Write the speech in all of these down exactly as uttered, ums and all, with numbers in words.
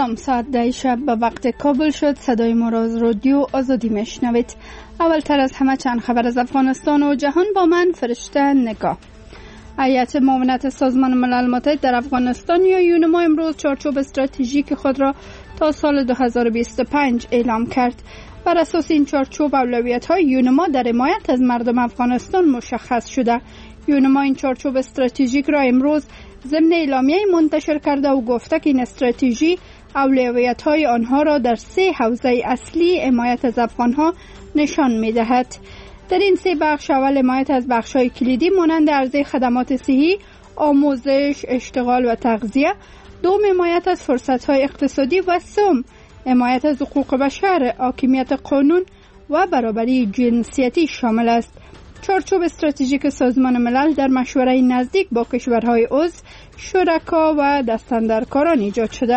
سلام، ساعت ده شب به وقت کابل شد. صدای ما را از رادیو آزادی میشنوید. اولتر از همه چند خبر از افغانستان و جهان با من فرشته نگاه. هیئت معاونت سازمان ملل متحد در افغانستان یا یونما امروز چارچوب استراتژیک خود را تا سال دو هزار و بیست و پنج اعلام کرد. بر اساس این چارچوب اولویت‌های یونما در حمایت از مردم افغانستان مشخص شده. یونما این چارچوب استراتژیک را امروز ضمن اعلامیه منتشر کرده و گفته که این استراتژی اولویت‌های آنها را در سه حوزه اصلی حمایت از افغان‌ها نشان می‌دهد. در این سه بخش اول حمایت از بخش‌های کلیدی مانند عرضه خدمات صحی، آموزش، اشتغال و تغذیه، دوم حمایت از فرصت‌های اقتصادی و سوم حمایت از حقوق بشر، حاکمیت قانون و برابری جنسیتی شامل است. چارچوب استراتژیک سازمان ملل در مشورت نزدیک با کشورهای عضو، شرکا و دستاندرکاران ایجاد شده.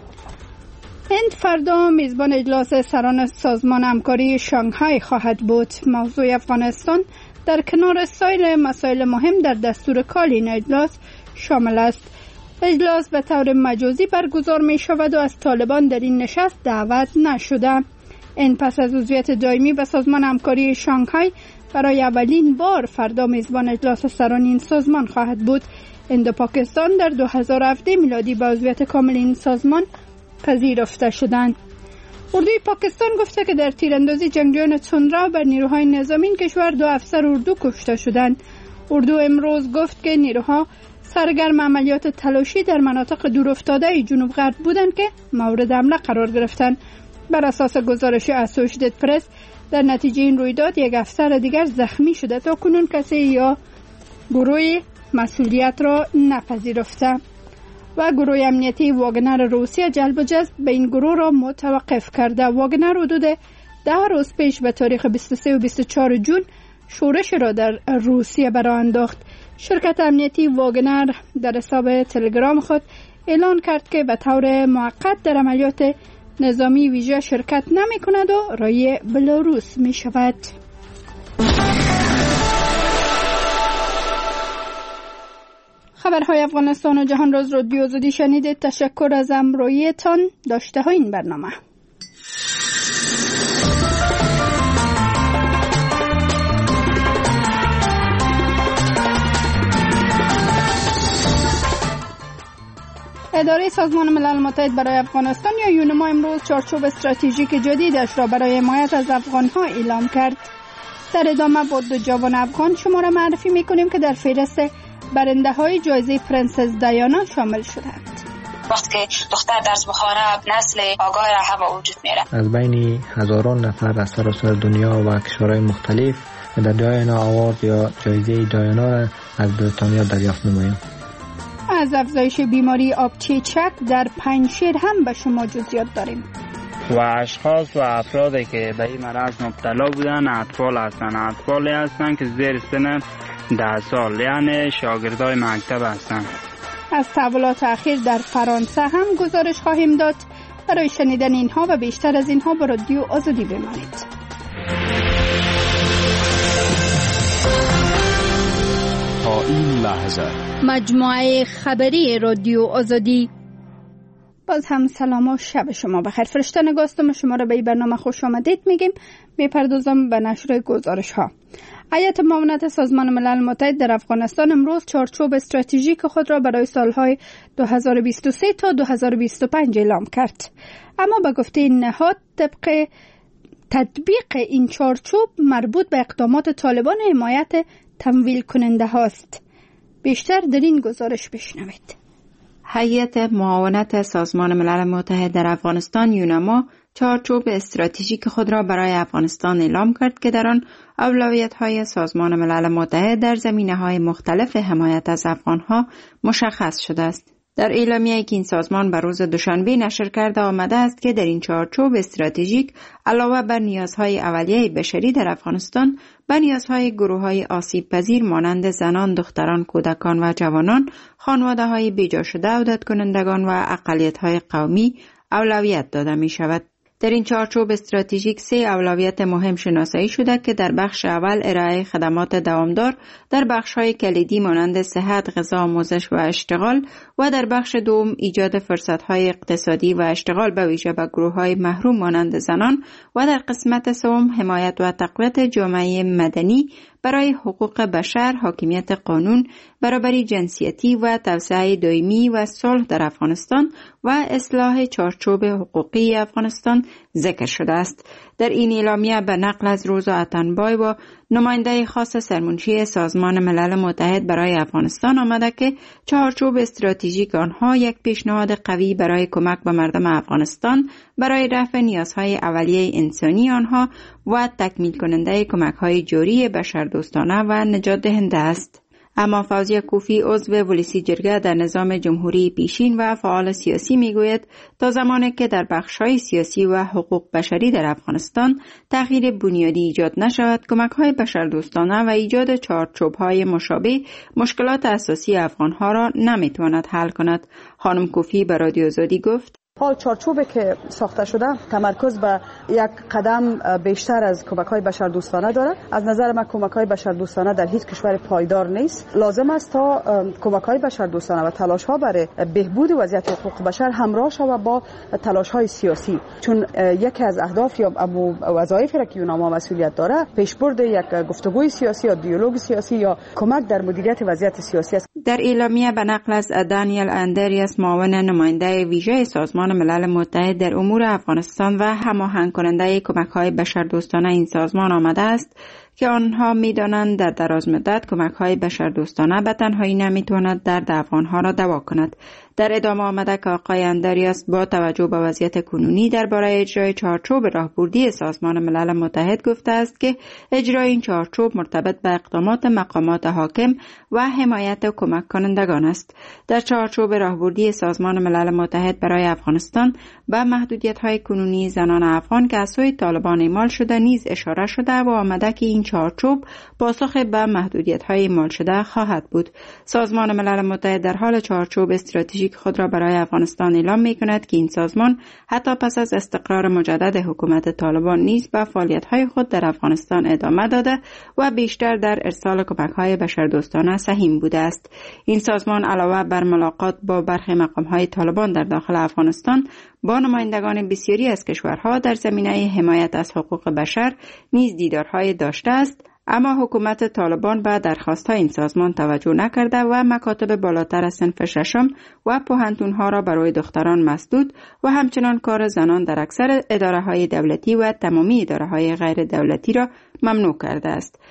هند فردا میزبان اجلاس سران سازمان همکاری شانگهای خواهد بود. موضوع افغانستان در کنار سایر مسائل مهم در دستور کار این اجلاس شامل است. اجلاس به طور مجازی برگزار می شود و از طالبان در این نشست دعوت نشده. این پس از عضویت دائمی به سازمان همکاری شانگهای برای اولین بار فردا میزبان اجلاس سران این سازمان خواهد بود. هند و پاکستان در دو هزار و هفده میلادی به عضویت کامل این سازمان پذیرفته شدند. اردوی پاکستان گفته که در تیراندازی جنگجویان تندرو بر نیروهای نظامی این کشور دو افسر اردو کشته شدند. اردو امروز گفت که نیروها سرگرم عملیات تلاشی در مناطق دورافتاده جنوب غرب بودند که مورد حمله قرار گرفتند. بر اساس گزارش اسوشیتد پرس در نتیجه این رویداد یک افسر دیگر زخمی شده. تا کنون کسی یا گروه مسئولیت را نپذیرفته و گروه امنیتی واگنر روسیه جلب و جذب به این گروه را متوقف کرده. واگنر حدود ده روز پیش به تاریخ بیست و سه و بیست و چهار جون شورش را در روسیه برآ انداخت. شرکت امنیتی واگنر در حساب تلگرام خود اعلان کرد که به طور موقت در عملیات نظامی ویژه شرکت نمی کند و رای بلاروس می شود. خبرهای افغانستان و جهان را از رادیو آزادی شنیدید. تشکر از همراهیتان. داشته های این برنامه. اداره سازمان ملل متحد برای افغانستان یا یونما امروز چارچوب استراتژیک جدیدش را برای حمایت از افغان‌ها اعلام کرد. در ادامه با دو جوان افغان شما را معرفی می‌کنیم که در فهرست برنده‌های جایزه پرنسس دیانا شامل شدند. وقتی که دختر درس بخوانه نسل آگاه را به وجود میاره. از بین هزاران نفر از سراسر دنیا و کشورهای مختلف در دیانا آوارد یا جایزه دیانا را از بریتانیا دریافت نماییم. از افزایش بیماری آبچیچک در پنجشیر هم به شما جزئیات داریم. و اشخاص و افرادی که به این مرض مبتلا بودن اطفال هستند. اطفالی هستند که زیر سن ده سال، یعنی شاگردای مکتب هستند. از تحولات اخیر در فرانسه هم گزارش خواهیم داد. برای شنیدن اینها و بیشتر از اینها با رادیو آزادی بمانید. تا این لحظه مجموعه خبری رادیو آزادی. باز هم سلام و شب شما بخیر. فرشته نگاستم شما را به این برنامه خوش آمدید میگیم. میپردازم به نشر گزارش ها. هیئت معاونت سازمان ملل متحد در افغانستان امروز چارچوب استراتژیک خود را برای سالهای دو هزار و بیست و سه تا دو هزار و بیست و پنج اعلام کرد. اما به گفته این نهاد طبق تطبیق این چارچوب مربوط به اقدامات طالبان حمایت تمویل کننده هاست. بیشتر در این گزارش بشنوید. هیئت معاونت سازمان ملل متحد در افغانستان یونما چارچوب استراتژیک خود را برای افغانستان اعلام کرد که در آن اولویت‌های سازمان ملل متحد در زمینه‌های مختلف حمایت از افغان‌ها مشخص شده است. در اعلامیه‌ای که این سازمان بر روز دوشنبه نشر کرده آمده است که در این چارچوب استراتژیک علاوه بر نیازهای اولیه بشری در افغانستان به نیازهای گروه‌های آسیب‌پذیر مانند زنان، دختران، کودکان و جوانان، خانواده‌های بیجا شده، عودت کنندگان و اقلیت‌های قومی اولویت داده می شود. در این چارچوب استراتژیک سه اولویت مهم شناسایی شده که در بخش اول ارائه خدمات دوامدار در بخش‌های کلیدی مانند صحت، غذا، آموزش و اشتغال و در بخش دوم ایجاد فرصت‌های اقتصادی و اشتغال به ویژه به گروه‌های محروم مانند زنان و در قسمت سوم حمایت و تقویت جامعه مدنی برای حقوق بشر، حاکمیت قانون، برابری جنسیتی و توسعه دائمی و صلح در افغانستان و اصلاح چارچوب حقوقی افغانستان ذکر شده است. در این اعلامیه به نقل از روزا اتنبای و نماینده خاص سرمنشی سازمان ملل متحد برای افغانستان آمده که چارچوب استراتژیک آنها یک پیشنهاد قوی برای کمک به مردم افغانستان برای رفع نیازهای اولیه انسانی آنها و تکمیل کننده کمک‌های جاری بشردوستانه و نجات دهنده است. اما فوزیه کوفی عضو ولسی جرگه در نظام جمهوری پیشین و فعال سیاسی میگوید تا زمانی که در بخش‌های سیاسی و حقوق بشری در افغانستان تغییر بنیادی ایجاد نشود، کمک‌های بشردوستانه و ایجاد چارچوب‌های مشابه مشکلات اساسی افغان‌ها را نمی‌تواند حل کند. خانم کوفی به رادیو آزادی گفت: حال چارچوبی که ساخته شده تمرکز به یک قدم بیشتر از کمک‌های بشردوستانه داره. از نظر من کمک‌های بشردوستانه در هیچ کشور پایدار نیست. لازم است تا کمک‌های بشردوستانه و تلاش‌ها برای بهبود وضعیت حقوق بشر همراه شود با تلاش‌های سیاسی، چون یکی از اهداف یا وظایفی را که یوناما مسئولیت داره پیشبرد یک گفتگوی سیاسی یا دیالوگ سیاسی یا کمک در مدیریت وضعیت سیاسی است. در اعلامیه به نقل از دانیل اندریاس، معاون نماینده ویژه سازمان ملل متحد در امور افغانستان و هماهنگ کننده کمک‌های بشردوستانه این سازمان آمده است که آنها می‌دانند در دراز مدت کمک‌های بشردوستانه به تنهایی نمی‌تواند درد افغان‌ها را دوا کند. در ادامه آمده که آقای اندریاس با توجه به وضعیت کنونی درباره اجرای چارچوب راهبردی سازمان ملل متحد گفته است که اجرای این چارچوب مرتبط به اقدامات مقامات حاکم و حمایت و کمک کنندگان است. در چارچوب راهبردی سازمان ملل متحد برای افغانستان به محدودیت‌های کنونی زنان افغان که از سوی طالبان اعمال شده نیز اشاره شده و آمده که این چارچوب پاسخ به محدودیت‌های اعمال شده خواهد بود. سازمان ملل متحد در حال چارچوب استراتژیک خود را برای افغانستان اعلام می‌کند که این سازمان حتی پس از استقرار مجدد حکومت طالبان نیز به فعالیت‌های خود در افغانستان ادامه داده و بیشتر در ارسال کمک‌های بشردوستانه سهیم بوده است. این سازمان علاوه بر ملاقات با برخی مقام‌های طالبان در داخل افغانستان با نمایندگان بسیاری از کشورها در زمینه حمایت از حقوق بشر نیز دیدارهای داشته است، اما حکومت طالبان به درخواست‌های این سازمان توجه نکرده و مکاتب بالاتر از صنف ششم و پوهنتون‌ها را برای دختران مسدود و همچنان کار زنان در اکثر اداره‌های دولتی و تمامی اداره‌های غیر دولتی را ممنوع کرده است.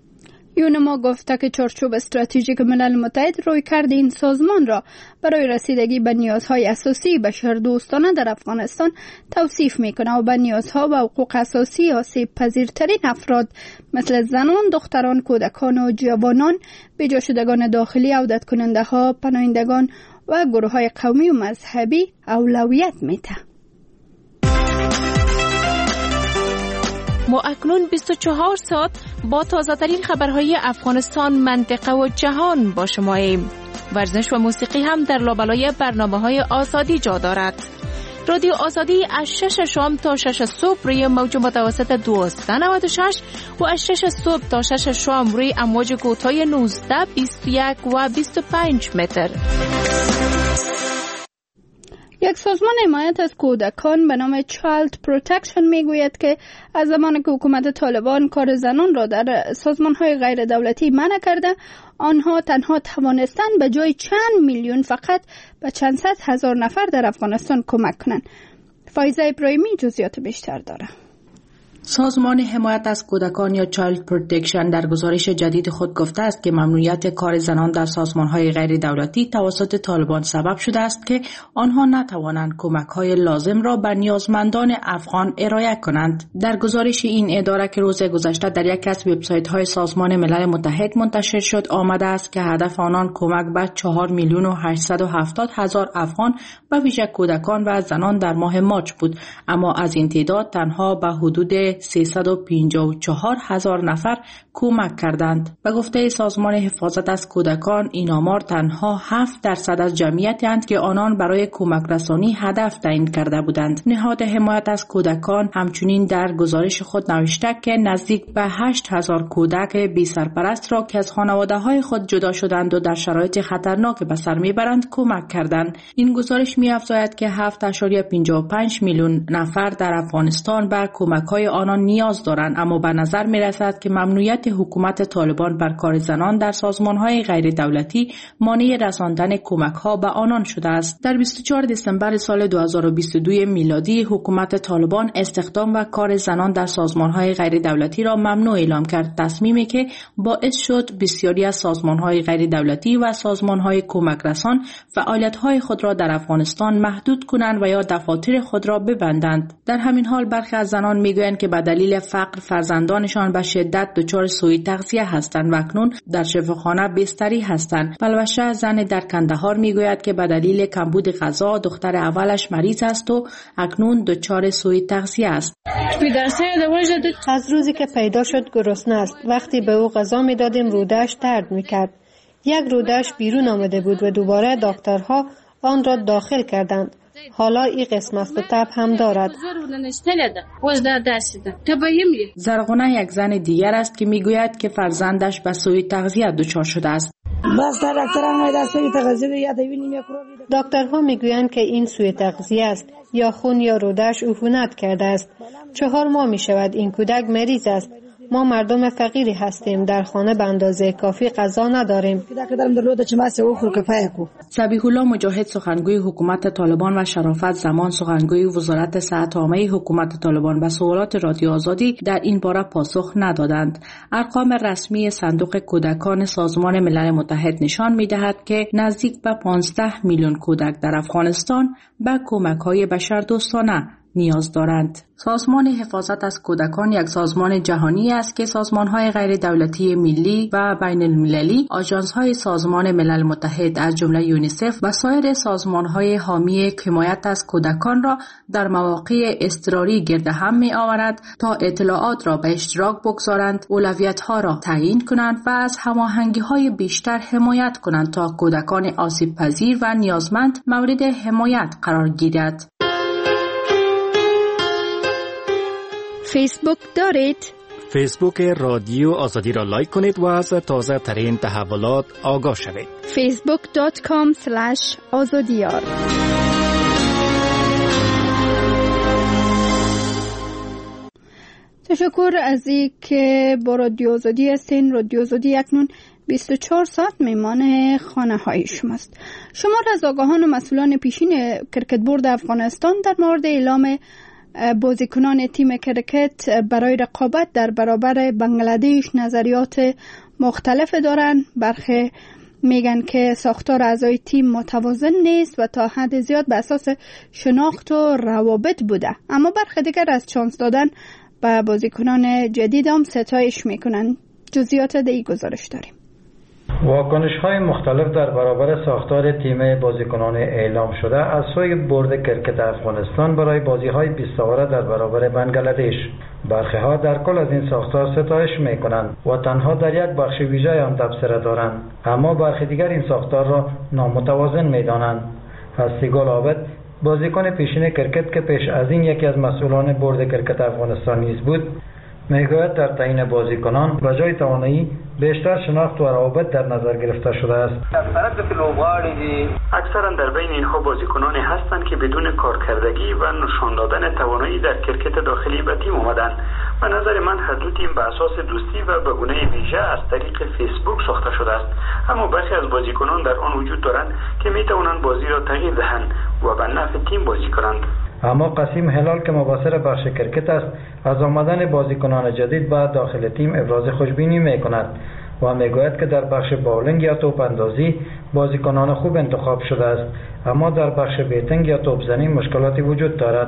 یونما گفته که چارچوب استراتژیک ملل متحد روی کرده این سازمان را برای رسیدگی به نیازهای اساسی بشردوستانه در افغانستان توصیف میکنه و به نیازها و حقوق اساسی آسیب پذیرترین افراد مثل زنان، دختران، کودکان و جوانان، بیجا شدگان داخلی، عودت کننده ها، پناهندگان و گروه های قومی و مذهبی اولویت میده. ما اکنون بیست و چهار ساعت با تازه ترین خبرهای افغانستان، منطقه و جهان با شماییم. ورزش و موسیقی هم در لابلای برنامه‌های آزادی جا دارد. رادیو آزادی از شش شام تا شش صبح روی موج متوسط دویست و نود و شش و از شش صبح تا شش شام روی امواج کوتاه نوزده، بیست و یک و بیست و پنج متر. یک سازمان حمایت از کودکان به نام چایلد پروتکشن میگوید که از زمانی که حکومت طالبان کار زنان را در سازمان‌های غیر دولتی منع کرده، آنها تنها توانستند به جای چند میلیون فقط به چند صد هزار نفر در افغانستان کمک کنند. فایزه ابراهیمی جزئیات بیشتر داره. سازمان حمایت از کودکان یا چایلد پروتکشن در گزارش جدید خود گفته است که ممنوعیت کار زنان در سازمان‌های غیر دولتی توسط طالبان سبب شده است که آنها نتوانند کمک‌های لازم را به نیازمندان افغان ارائه کنند. در گزارش این اداره که روز گذشته در یکی از وبسایت‌های سازمان ملل متحد منتشر شد آمده است که هدف آنان کمک به چهار میلیون و هشتصد و هفتاد هزار افغان به ویژه کودکان و زنان در ماه مارچ بود، اما از این تعداد تنها به حدود سیصد و پنجاه و چهار هزار نفر کمک کردند. به گفته سازمان حفاظت از کودکان این آمار تنها هفت درصد از جمعیتی اند که آنان برای کمک رسانی هدف تعیین کرده بودند. نهاد حمایت از کودکان همچنین در گزارش خود نوشته که نزدیک به هشت هزار کودک بی سرپرست را که از خانواده های خود جدا شدند و در شرایط خطرناک به سر میبرند کمک کردند. این گزارش می‌افزاید که هفت ممیز پنجاه و پنج میلیون نفر در افغانستان به کمک‌های آنان نیاز دارند، اما به نظر می‌رسد که ممنوعیت حکومت طالبان بر کار زنان در سازمان‌های غیر دولتی مانع رساندن کمک‌ها به آنان شده است. در بیست و چهارم دسامبر سال دو هزار و بیست و دو میلادی حکومت طالبان استخدام و کار زنان در سازمان‌های غیر دولتی را ممنوع اعلام کرد، تصمیمی که باعث شد بسیاری از سازمان‌های غیر دولتی و سازمان‌های کمک رسان فعالیت‌های خود را در افغانستان محدود کنند و یا دفاتر خود را ببندند. در همین حال برخی از زنان میگویند که به دلیل فقر فرزندانشان به شدت دچار سوء تغذیه هستند و اکنون در شفاخانه بستری هستند. بلوشه زن در کندهار میگوید که به دلیل کمبود غذا دختر اولش مریض است و اکنون دچار سوء تغذیه است. از روزی که پیدا شد گرسنه است. وقتی به او غذا میدادیم روده‌اش درد میکرد. یک روده‌اش بیرون آمده بود و دوباره دکترها آن را داخل کردند. حالا این قسم است و تب هم دارد. زرغونه یک زن دیگر است که میگوید که فرزندش به سوء تغذیه دچار شده است. دکترها میگویند که این سوء تغذیه است، یا خون یا روده‌اش عفونت کرده است. چهار ماه می شود این کودک مریض است. ما مردم فقیری هستیم، در خانه به اندازه کافی غذا نداریم. صبیح الله مجاهد سخنگوی حکومت طالبان و شرافت زمان سخنگوی وزارت صحت عامه حکومت طالبان به سوالات رادیو آزادی در این باره پاسخ ندادند. ارقام رسمی صندوق کودکان سازمان ملل متحد نشان می‌دهد که نزدیک به پانزده میلیون کودک در افغانستان به کمک‌های بشردوستانه نیاز دارند. سازمان حفاظت از کودکان یک سازمان جهانی است که سازمان‌های غیر دولتی ملی و بین المللی، آژانس‌های سازمان ملل متحد از جمله یونیسف و سایر سازمان‌های حامی حمایت از کودکان را در مواقع اضطراری گرد هم می‌آورد تا اطلاعات را به اشتراک بگذارند، اولویت‌ها را تعیین کنند و از هماهنگی‌های بیشتر حمایت کنند تا کودکان آسیب‌پذیر و نیازمند مورد حمایت قرار گیرد. فیسبوک دارید؟ فیسبوک رادیو آزادی را لایک کنید و از تازه ترین تحولات آگاه شوید. فیسبوک دات کام اسلش آزادیار. تشکر از این که با رادیو آزادی هستین. رادیو آزادی اکنون بیست و چهار ساعت میمان خانه های شماست. شمار از آگاهان و مسئولان پیشین کرکت بورد افغانستان در مورد اعلام بازیکنان تیم کرکت برای رقابت در برابر بنگلادش نظریات مختلف دارند. برخی میگن که ساختار اعضای تیم متوازن نیست و تا حد زیاد به اساس شناخت و روابط بوده، اما برخی دیگر از چانس دادن به بازیکنان جدید هم ستایش میکنن. جزئیات دیگه گزارش داریم. واکنش‌های مختلف در برابر ساختار تیم بازیکنان اعلام شده از سوی بورد کرکت افغانستان برای بازی‌های بیست اوره در برابر بنگلادش. برخی‌ها در کل از این ساختار ستایش می‌کنند و تنها در یک بخش ویژه آن تبصره دارند، اما برخی دیگر این ساختار را نامتوازن می‌دانند. هستیگل عابد، بازیکن پیشین کرکت که پیش از این یکی از مسئولان بورد کرکت افغانستان نیز بود، میگوید در تعیین بازیکنان به جای توانایی بیشتر شناخت و روابط در نظر گرفته شده است. اکثرا در بین اینها بازیکنانی هستند که بدون کارکردگی و نشان دادن توانایی در کرکت داخلی به تیم آمدند. به نظر من هر دو تیم به اساس دوستی و به گونه ویژه از طریق فیسبوک ساخته شده است، اما برخی از بازیکنان در آن وجود دارند که می توانند بازی را تغییر دهند و به نفع تیم بازی کنند. اما قاسم هلال که مبصر بخش کرکت است، از آمدن بازیکنان جدید به داخل تیم ابراز خوشبینی می کند. و میگوید که در بخش باولینگ یا توپ اندازی بازیکنان خوب انتخاب شده است، اما در بخش بیتنگ یا توپزنی مشکلاتی وجود دارد.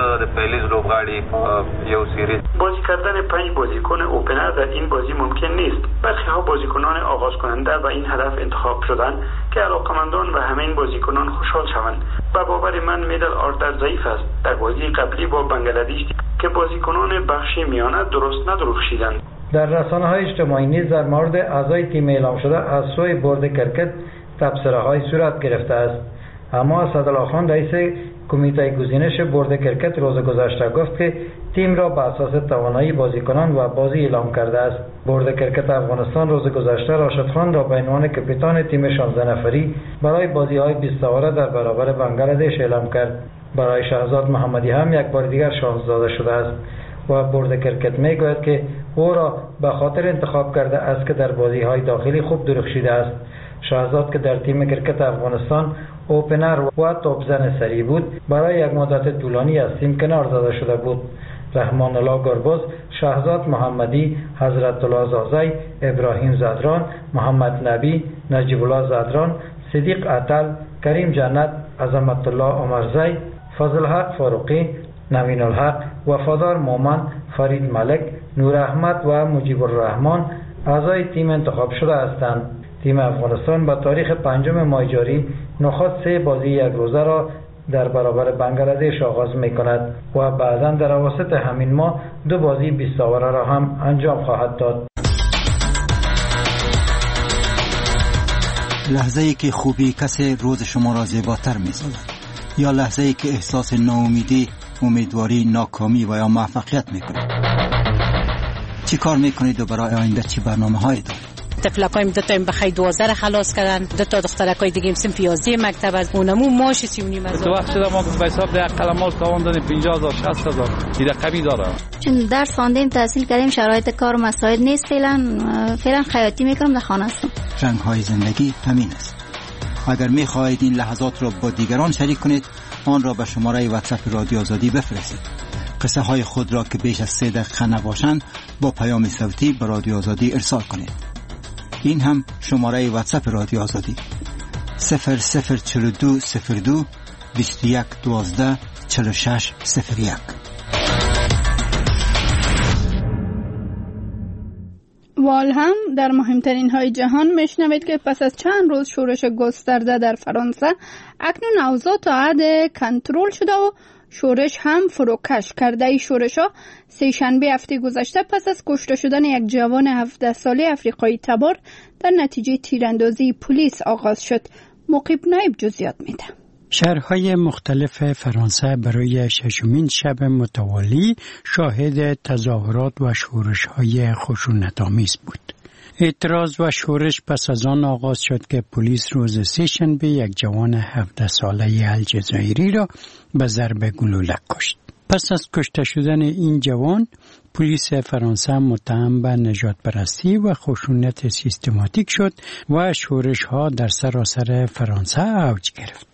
بازی کردن پنج بازیکن اوپنر در این بازی ممکن نیست. برخی ها بازیکنان آغاز کننده و این هدف انتخاب شدند که علاقمندان و همه این بازیکنان خوشحال شوند. و باور من میدل آردر ضعیف است. در بازی قبلی با بنگلادش که بازیکنان بخش میانه درست ندرخشیدند. در رسانه‌های اجتماعی نیز در مورد اعضای تیم اعلام شده از سوی بورد کرکت تبصره‌های صورت گرفته است. اما اسدالله خان رئیس کمیته گزینش بورد کرکت روز گذشته گفت که تیم را بر اساس توانایی بازیکنان و بازی اعلام کرده است. بورد کرکت افغانستان روز گذشته راشد خان را به عنوان کاپیتان تیم شانزده نفری برای بازی‌های بیست سواره در برابر بنگلادش اعلام کرد. برای شهزاد محمدی هم یک بار دیگر شانس داده شده است و بورد کرکت میگوید که او را به خاطر انتخاب کرده است که در بازی‌های داخلی خوب درخشیده است. شهزاد که در تیم کرکت افغانستان اوپنر و توپزن سری بود، برای یک مدت طولانی از تیم کنار داده شده بود. رحمان الله گربز، شهزاد محمدی، حضرت الله زازی، ابراهیم زدران، محمد نبی، نجیب الله زدران، صدیق عطل، کریم جنت، عظمت الله عمرزی، فضل حق فاروقی، نوین الحق، وفادار مومن، فرید ملک، نور احمد و مجیب الرحمن اعضای تیم انتخاب شده هستند. تیم افغانستان به تاریخ پنجم ماه جاری نخست سه بازی یک روزه را در برابر بنگلادش آغاز می کند و بعداً در اواسط همین ماه دو بازی بیست سواره را هم انجام خواهد داد. لحظه ای که خوبی کسی روز شما را زیباتر می سازد، یا لحظه ای که احساس ناامیدی، امیدواری، ناکامی و یا موفقیت می کند. چی کار می کنید و برای آینده چی برنامه هایی دارید؟ تفلکایم دو تا بخای دوازده را خلاص کردن، دو تا دخترکای دیگه هم سن پیازی مکتب از اونمو ماش سی و نیم هزار. تو وقت شده ما به حساب ده قلمال کاوان دادیم پنجاه هزار شصت هزار این رقمی داره. چون درس خواندیم تحصیل کردیم شرایط کار مساعد نیست، فعلا فعلا خیاطی میکنم در خانه هستم. رنگ های زندگی همین است. اگر میخواهید این لحظات را با دیگران شریک کنید، آن را به شماره واتساپ رادیو آزادی بفرستید. قصه های خود را که بیش از سه دقیقه نباشند با پیام صوتی به رادیو آزادی ارسال کنید. این هم شماره واتساپ رادیو آزادی صفر صفر چهل و دو صفر دو بیست و یک دوازده چهل و شش صفر یک. وال هم در مهمترین های جهان میشنوید که پس از چند روز شورش گسترده در فرانسه اکنون اوضاع تا حد کنترل شده و شورش هم فروکش کرده. ای شورش ها سه شنبه هفته گذشته پس از کشته شدن یک جوان هفده ساله افریقایی تبار در نتیجه تیراندازی پلیس آغاز شد. مقیب نایب جزئیات میده. شهرهای مختلف فرانسه برای ششمین شب متوالی شاهد تظاهرات و شورش‌های خشونت‌آمیز بود. اعتراض و شورش پس از آن آغاز شد که پلیس روز سه شنبه یک جوان هفده ساله الجزایری را به ضرب گلوله کشت. پس از کشته شدن این جوان، پلیس فرانسه متهم به نژاد پرستی و خشونت سیستماتیک شد و شورش‌ها در سراسر فرانسه اوج گرفت.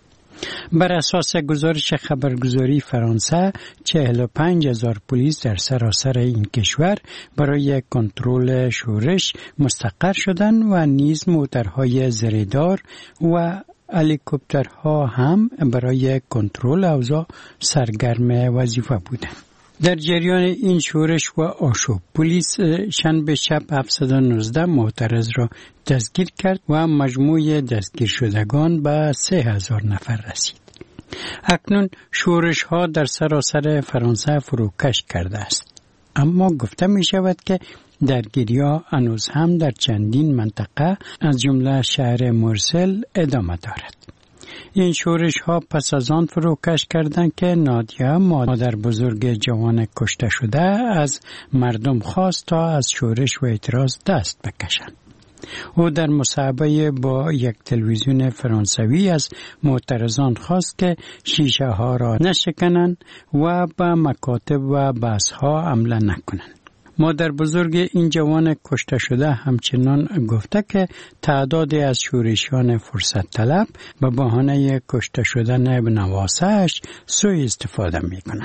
بر اساس گزارش خبرگزاری فرانسه، چهل و پنج هزار پلیس در سراسر این کشور برای کنترل شورش مستقر شدند و نیز موترهای زریدار و هلیکوپترها هم برای کنترل اوضاع سرگرم وظیفه بودند. در جریان این شورش و آشوب، پلیس شنبه شب هفتصد و نوزده معترض را دستگیر کرد و مجموع دستگیر شدگان به سه هزار نفر رسید. اکنون شورش ها در سراسر فرانسه فروکش کرده است. اما گفته می شود که درگیری ها هنوز هم در چندین منطقه از جمله شهر مرسل ادامه دارد. این شورش ها پس از آن فروکش کردند که نادیه مادر بزرگ جوان کشته شده از مردم خواست تا از شورش و اعتراض دست بکشند. او در مصاحبه با یک تلویزیون فرانسوی از معترضان خواست که شیشه ها را نشکنند و به مکاتب و بحث ها حمله نکنند. مادر بزرگ این جوان کشته شده همچنان گفته که تعدادی از شورشیان فرصت طلب به بهانه کشته شدن ابن نواسه‌اش سوء استفاده می کنند.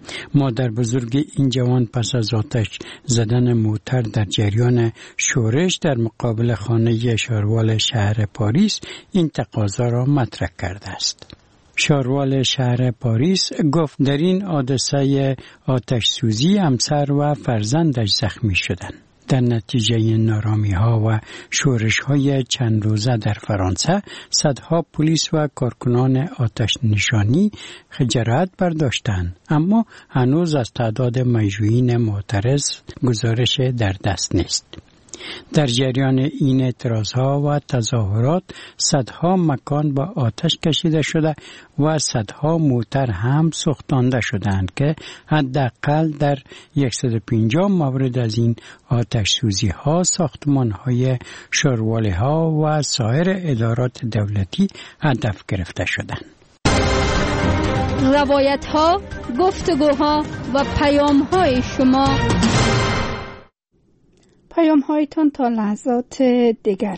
مادر بزرگ این جوان پس از آتش زدن موتر در جریان شورش در مقابل خانه شاروال شهر پاریس این تقاضا را مطرح کرده است. شاروال شهر پاریس گفت در این حادثه آتش سوزی همسر و فرزندش زخمی شدند. در نتیجه نارامی ها و شورش های چند روزه در فرانسه صدها پلیس و کارکنان آتش نشانی جراحت برداشتند، اما هنوز از تعداد مجروحین معترض گزارش در دست نیست. در جریان این اعتراضها و تظاهرات صدها مکان با آتش کشیده شده و صدها موتر هم سوختانده شدند که حداقل در صد و پنجاه مورد از این آتش سوزی ها ساختمان های شارواله ها و سایر ادارات دولتی هدف گرفته شدند. روایت ها، گفتگوها و پیام های شما، پیام هایتان تا لحظات دیگر.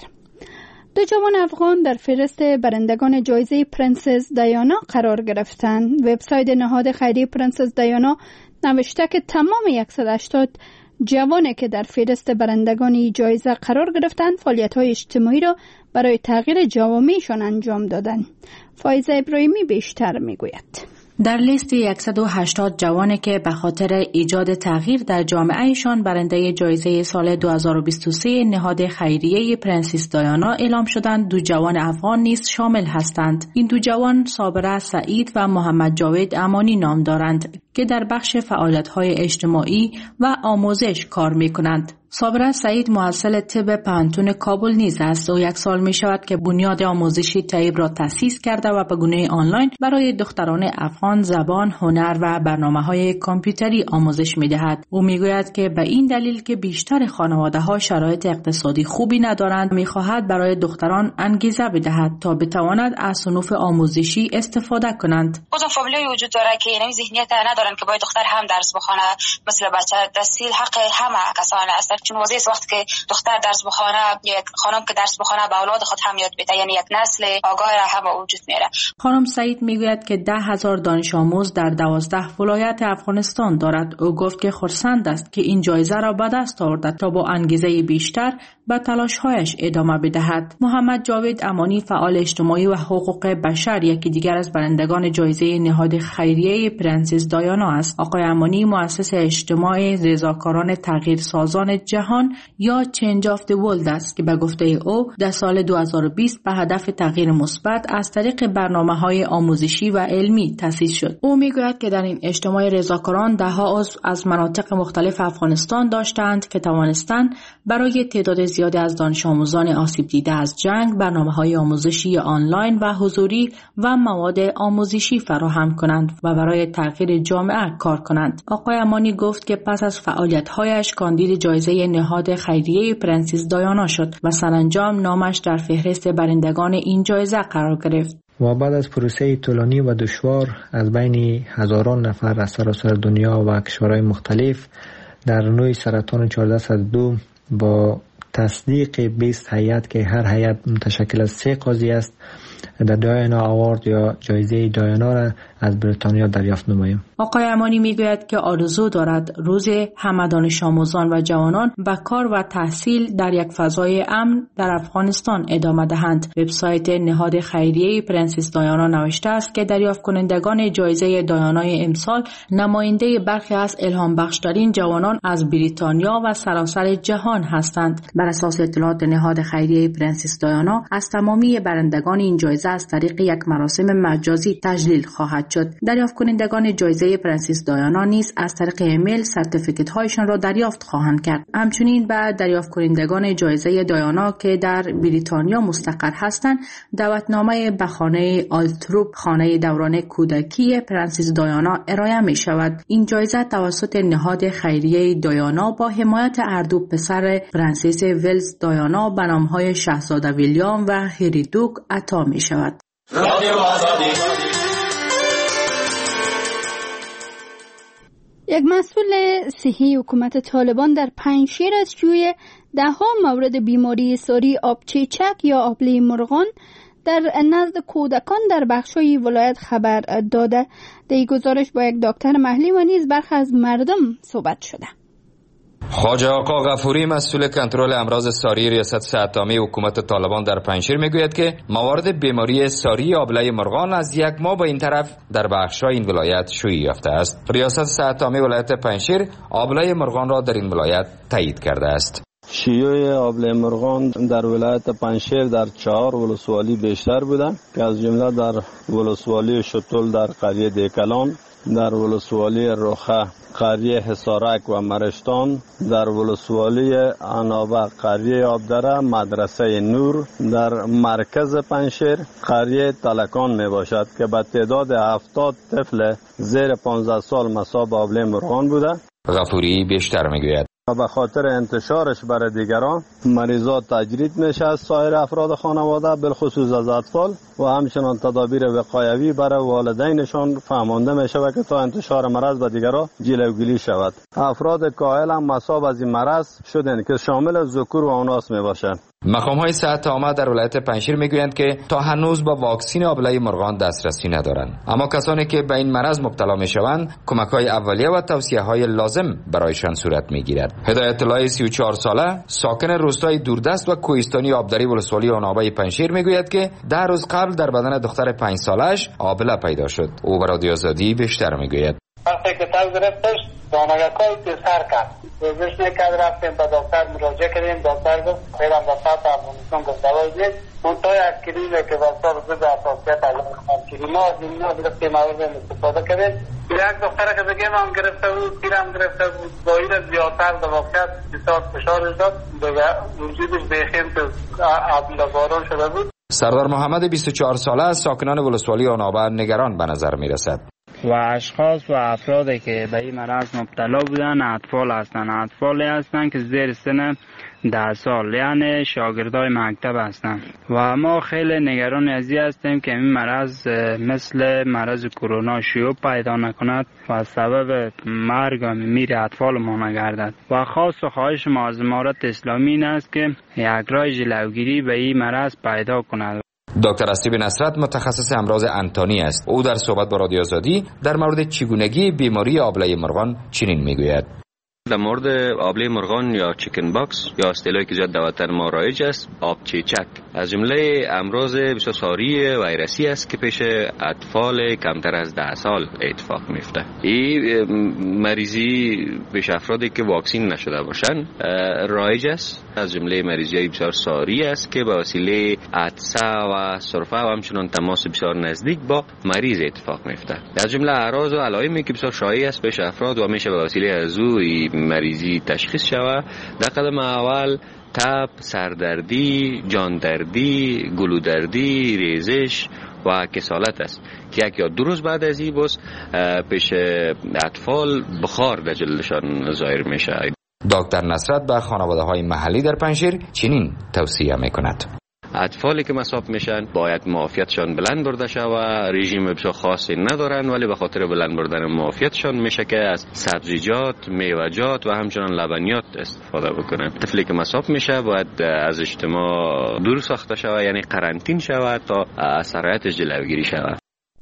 دو جوان افغان در فهرست برندگان جایزه پرنسس دیانا قرار گرفتند. وبسایت نهاد خیریه پرنسس دیانا نوشته که تمام صد و هشتاد جوانی که در فهرست برندگان این جایزه قرار گرفتند فعالیت‌های اجتماعی را برای تغییر جوامعشان انجام دادند. فایزه ابراهیمی بیشتر میگوید. در لیست صد و هشتاد جوانی که به خاطر ایجاد تغییر در جامعهشان برنده جایزه سال دو هزار و بیست و سه نهاد خیریه پرنسس دیانا اعلام شدند، دو جوان افغان نیز شامل هستند. این دو جوان صابره سعید و محمد جاوید امانی نام دارند که در بخش فعالیت‌های اجتماعی و آموزش کار می‌کنند. صابره سعید محصل طب پانتون کابل نیز است و یک سال می شود که بنیاد آموزشی طب را تأسیس کرده و به گونه آنلاین برای دختران افغان زبان، هنر و برنامه‌های کامپیوتری آموزش می دهد. او می گوید که به این دلیل که بیشتر خانواده‌ها شرایط اقتصادی خوبی ندارند می خواهد برای دختران انگیزه بدهد تا بتواند از صنوف آموزشی استفاده کنند. بازم فامیلی وجود داره که این ذهنیت ندارن که باید دختر هم درس بخونه، مثل بچه تحصیل حق همه کسان است. چون واضحه است وقتی که دختر درس بخونه، یک خانم که درس بخونه به اولاد خود هم یاد بده، یعنی یک نسل آگاه هم وجود میاره. خانم سعید میگوید که ده هزار دانش آموز در دوازده ولایت افغانستان دارد. او گفت که خرسند است که این جایزه را به دست آورد تا با انگیزه بیشتر به تلاش‌هایش ادامه بدهد. محمد جاوید امانی فعال اجتماعی و حقوق بشر یکی دیگر از برندگان جایزه نهاد خیریه پرنسس دیانا است. آقای امانی مؤسس اجتماع رضاکاران تغییرسازان جهان یا چنج آف دی ورلد است که به گفته او در سال دو هزار و بیست به هدف تغییر مثبت از طریق برنامه‌های آموزشی و علمی تأسیس شد. او میگوید که در این اجتماع رضاکاران ده‌ها عضو از مناطق مختلف افغانستان داشتند که توانستند برای تعداد زیادی از دانش آموزان آسیب دیده از جنگ برنامه‌های آموزشی آنلاین و حضوری و مواد آموزشی فراهم کنند و برای تغییر جامعه کار کنند. آقای امانی گفت که پس از فعالیت‌هایش کاندید جایزه نهاد خیریه پرنسس دیانا شد و سرانجام نامش در فهرست برندگان این جایزه قرار گرفت. و بعد از پروسه طولانی و دشوار از بین هزاران نفر از سراسر دنیا و کشورهای مختلف در نوع سرطان چهارده صد و دو با تصدیق بیست هیئت که هر هیئت متشکل از سه قاضی است، در دیانا اوارد یا جایزه دیانا را از بریتانیا دریافت نماییم. آقای امانی میگوید که آرزو دارد روز همه دانش آموزان و جوانان به کار و تحصیل در یک فضای امن در افغانستان ادامه دهند. وبسایت نهاد خیریه پرنسس دیانا نوشته است که دریافت کنندگان جایزه دیانای امسال نماینده برخی از الهام بخشترین جوانان از بریتانیا و سراسر جهان هستند. بر اساس اطلاعات نهاد خیریه پرنسس دیانا از تمامی برندگان این جایزه از طریق یک مراسم مجازی تجلیل خواهد شد. دریافت کنندگان جایزه پرنسس دیانا نیز از طریق ایمیل سرتیفیکت هایشان را دریافت خواهند کرد. همچنین بعد دریافت کنندگان جایزه دیانا که در بریتانیا مستقر هستند دعوتنامه به خانه آلتروپ، خانه دوران کودکی پرنسس دیانا ارائه می شود. این جایزه توسط نهاد خیریه دیانا با حمایت هر دو پسر پرنسس ولز دیانا به نام‌های شاهزاده ویلیام و هری دوک عطا می شود. یک مسئول صحی حکومت طالبان در پنجشیر از جوی ده ها مورد بیماری ساری آبچیچک یا آبله مرغان در نزد کودکان در بخش‌های ولایت خبر داده. در این گزارش با یک دکتر محلی و نیز برخی از مردم صحبت شده. خواجه آقا غفوری مسئول کنترل امراض ساری ریاست صحت عامه حکومت طالبان در پنجشیر میگوید که موارد بیماری ساری آبله مرغان از یک ماه به این طرف در بخش‌های این ولایت شیوع یافته است. ریاست صحت عامه ولایت پنجشیر آبله مرغان را در این ولایت تایید کرده است. شیوع آبله مرغان در ولایت پنجشیر در چهار ولسوالی بیشتر بوده که از جمله در ولسوالی شتول در قریه دیکلان، در ولسوالی رخه قریه حصارک و مرشتان، در ولسوالی عنابه قریه آبدره مدرسه نور، در مرکز پنجشیر قریه تلکان می باشد که به تعداد هفتاد طفل زیر پانزده سال مصاب آبله مرغان بوده. غفوری بیشتر میگوید و به خاطر انتشارش برای دیگران مریضات تجرید میشه از سایر افراد خانواده بالخصوص از اطفال و همچنان تدابیر وقایوی برای والدینشان فهمانده میشه و که تا انتشار مرض به دیگران جلوگیری شود. افراد کاهل هم مصاب از این مرض شدن که شامل ذکور و اناث میباشند. مقام‌های صحت عامه در ولایت پنجشیر میگویند که تا هنوز با واکسن آبله مرغان دسترسی ندارند، اما کسانی که به این مرض مبتلا میشوند کمک‌های اولیه و توصیه‌های لازم برایشان صورت میگیرد. هدایت الله سی و چهار ساله ساکن روستای دوردست و کوهستانی آبدری ولسوالی عنابه پنجشیر میگوید که ده روز قبل در بدن دختر پنج سالش آبله پیدا شد. او به رادیو آزادی بیشتر میگوید. وقتی که تل گرفتش دانگکای پسر کرد روزش نکرد، رفتیم به دکتر مراجعه کردیم. دکتر گفت خیرم به سطح افغانستان گفت دوای دید منطقه از کریمه که دکتر ضد حساسیت از کریم ها از این ها گرفتیم اول استفاده کردیم. یک دختره که بگیم هم گرفته بود، پیرم گرفته بود، باید زیادتر در واقعیت بسیار فشارش داد، وجودش بیخیم که عبیل باران شده بود. سردار محمد بیست و چهار ساله از ساکنان ولسوالی عنابه نگران به نظر می رسد. و اشخاص و افرادی که به این مرض مبتلا بودن اطفال هستند، اطفالی هستند که زیر سن ده سال، یعنی شاگردای مکتب هستند و ما خیلی نگران از این هستیم که این مرض مثل مرض کرونا شیوع پیدا نکند و سبب مرگ و میر اطفال ما نگردد. و خاص و خواهش ما از امارت اسلامی این است که یک راه جلوگیری به این مرض پیدا کند. دکتر اسیب نصرت متخصص امراض انتانی است. او در صحبت با رادیو آزادی در مورد چگونگی بیماری آبله مرغان چنین میگوید. در مورد آبله مرغان یا چیکن باکس یا اصطلاحی که زیاد در وطن ما رایج است، آب چیچک، از جمله امراض بسیار ساری ویروسی است که پیش اطفال کمتر از ده سال اتفاق میفته. این مریضی پیش افرادی که واکسین نشده باشند رایج است. از جمله مریضی بسیار ساری است که به وسیله عطسه و سرفه و همچنان تماس بسیار نزدیک با مریض اتفاق میفته. از جمله اعراض و علائمی که بسیار شایع است پیش افراد و میشه به وسیله از او مریضی تشخیص شود. در قدم اول تب، سردردی، جاندردی، گلودردی، ریزش و کسالت است که یک یا دو روز بعد از این بس پیش اطفال بخار در جلدشان ظاهر میشه. دکتر نصرت به خانواده های محلی در پنجشیر چنین توصیه میکند. اطفالی که مصاب میشن باید معافیتشان بلند برده شود. رژیم بسیار خاصی ندارن ولی به خاطر بلند بردن معافیتشان میشه که از سبزیجات، میوه‌جات و همچنان لبنیات استفاده بکنن. طفلی که مصاب میشه باید از اجتماع دور ساخته شود، یعنی قرنطین شود تا از سرایتش جلوگیری شود.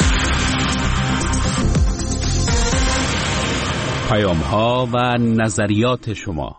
پیام ها و نظریات شما.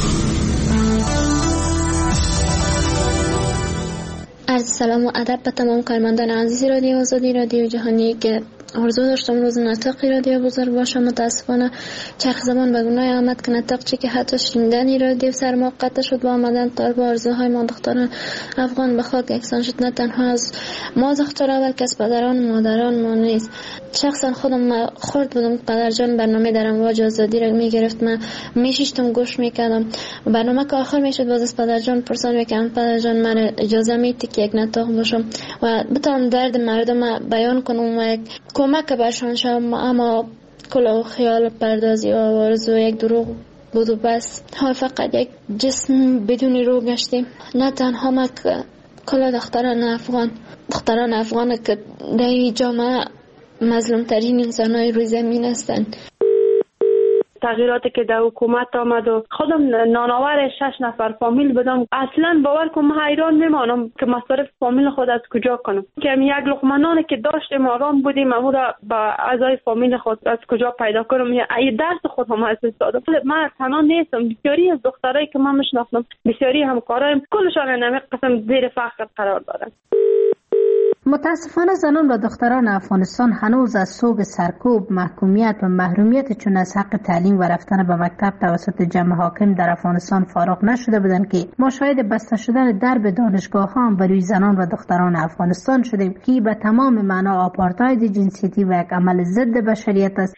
عرض سلام و ادب به تمام کارمندان عزیز رادیو آزادی، رادیو جهانی که آرزو داشتم روز نطقی رادیو بزرگ باشه. متاسفانه چرخ زمان به گناه آمد که نطق چی که حتی شنیدنی رادیو سر ما قطع شد و آمدن طالب آرزوهای ما دختران افغان به خاک یکسان شد. نه تنها از ما دخترها بلکه از پدران و مادران ما نیست. شخصا خودم خورد بودم پدر جان برنامه در امواج آزادی را میگرفت، من میشیشتم گوش میکردم. برنامه که آخر میشد باز از پدر جان پرسان میکردم پدر جان من اجازه میدی که یک نطق باشم و بتونم درد مردم بیان کنم و یک کمک برشان شدم. اما کل خیال پردازی و آرزو یک دروغ بود و بس. حال فقط یک جسم بدون روح گشتیم. نه تنها ما که کل دختران افغان دختران افغان که در این جامعه مظلوم ترین انسان های روی زمین هستند. تغییراتی که در حکومت آمد و خودم نانآور شش نفر فامیل بدم، اصلا باور کنم حیران میمانم که مصارف فامیل خود از کجا کنم، که یک لقمه نانی که داشتیم آرام بودیم اما را با اعضای فامیل خود از کجا پیدا کنم. یا ای درس خود هم از استاد من تنها نیستم، بسیاری از دخترایی که من میشناسم، بسیاری همکارایم، کلشان نمی قسم زیر فقر قرار دارن. متاسفانه زنان و دختران افغانستان هنوز از سوگ سرکوب، محکومیت و محرومیت چون از حق تعلیم و رفتن به مکتب توسط جمع حاکم در افغانستان فارغ نشده بودند که ما شاهد بسته شدن درب دانشگاه ها بر روی زنان و دختران افغانستان شدیم که به تمام معنا آپارتاید جنسیتی و یک عمل ضد بشریت است.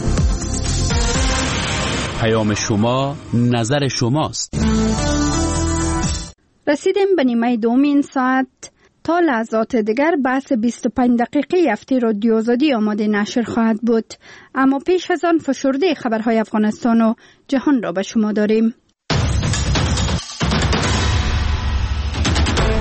پیام شما، نظر شماست. رسیدیم به نیمه دومین ساعت. تا لحظات دیگر بحث بیست و پنج دقیقه هفته رادیو آزادی آماده نشر خواهد بود، اما پیش از آن فشرده خبرهای افغانستان و جهان را به شما داریم.